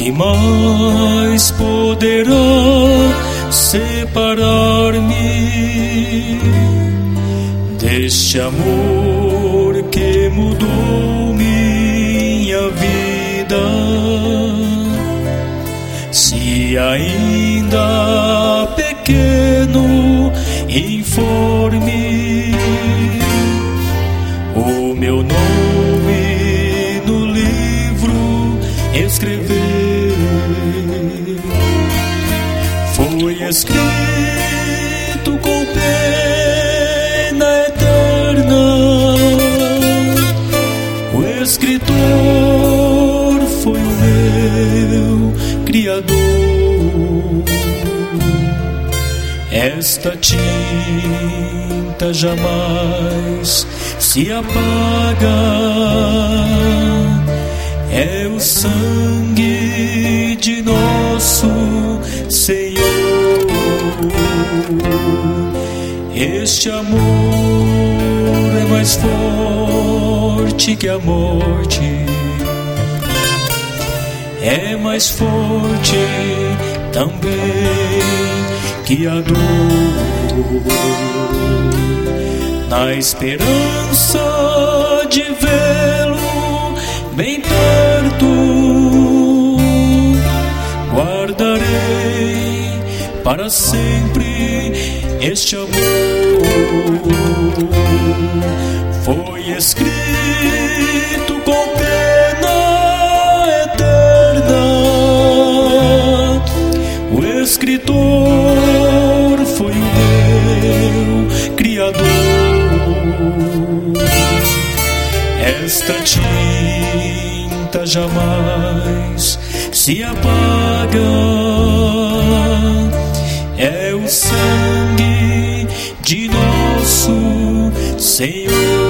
que mais poderá separar-me deste amor que mudou minha vida? Se ainda pequeno, informe, o meu nome no livro escrever. Foi escrito com pena eterna. O escritor foi o meu Criador. Esta tinta jamais se apaga. É o sangue de nosso Senhor. Este amor é mais forte que a morte, é mais forte também que a dor. Na esperança de vê-lo bem perto, guardarei para sempre este amor. Foi escrito com pena eterna. O escritor foi o meu Criador. Esta tinta jamais se apaga. É o sangue de nosso Senhor.